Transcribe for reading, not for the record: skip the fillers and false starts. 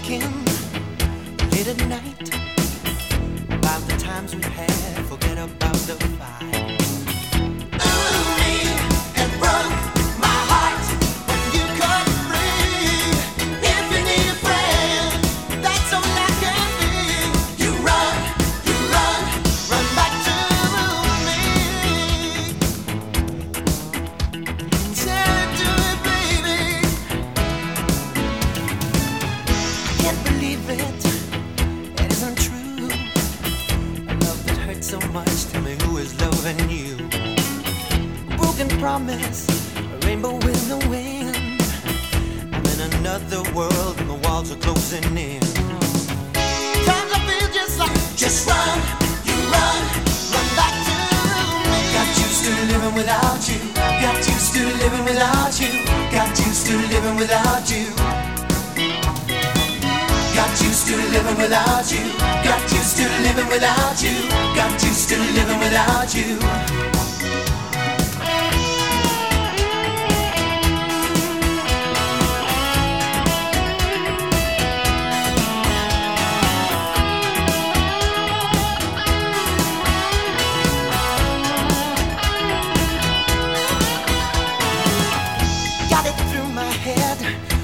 thinking late at night about the times we had, forget about the fight. Ooh, me and broke my heart when you cut free. If you need a friend, that's all I can be. You run back to me. Tell it to me, baby. Can't believe it isn't true. A love that hurts so much. Tell me who is loving you? Broken promise, a rainbow with no wind. I'm in another world and the walls are closing in. Times I feel just like just run back to me. Got used to living without you. Got used to living without you. Got used to living without you. Got used to living without you. Got used to living without you. Got used to living without you. Got it through my head